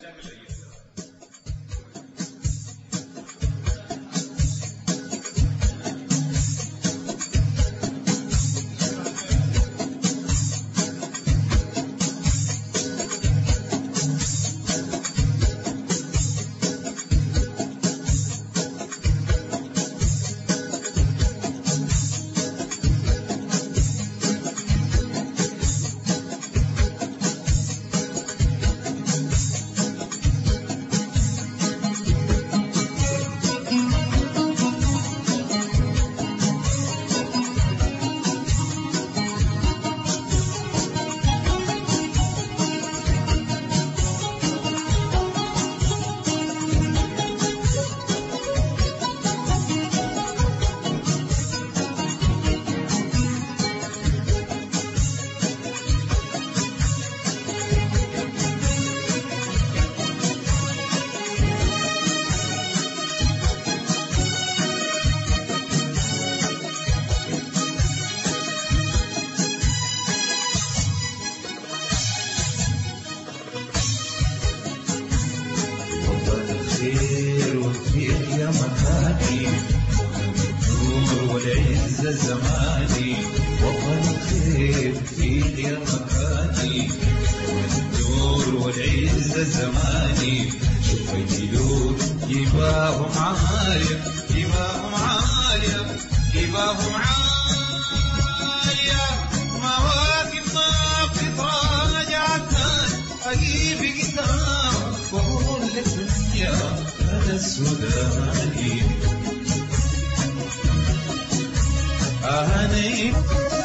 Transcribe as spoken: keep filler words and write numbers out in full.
الخير والخير يا مكاني والنور والعز زماني وطن الخير فيك يا مكاني والنور والعز زماني شوف الجيود جباههم عالية جباههم عالية جباههم عالية مواقف طاقت راجعتها أجيب قدام وأقول لك يا هذا السوداني أهني